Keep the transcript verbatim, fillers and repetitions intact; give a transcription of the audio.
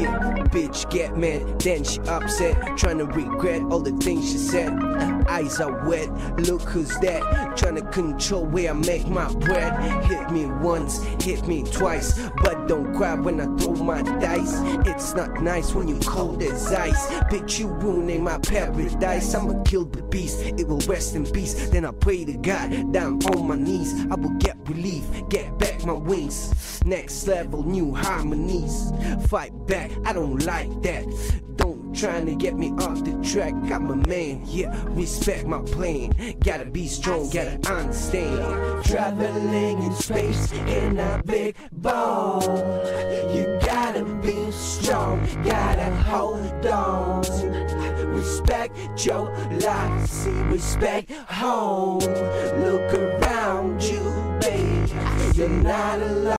Yeah, bitch get mad, then she upset, tryna regret all the things she said. Uh, eyes are wet, look who's that, tryna control where I make my bread. Hit me once, hit me twice, but don't cry when I throw my dice. It's not nice when you cold as ice, bitch you ruining my paradise. I'ma kill the beast, it will rest in peace. Then I pray to God, down on my knees, I will get relief, get back my wings. Next level, new harmonies. Fight back, I don't like that. Don't tryna get me off the track. I'm a man, yeah, respect my plane. Gotta be strong, gotta understand. Traveling in space in a big ball. You gotta be strong, gotta hold on. Respect your life, see respect home. Look around you, babe, you're not alone.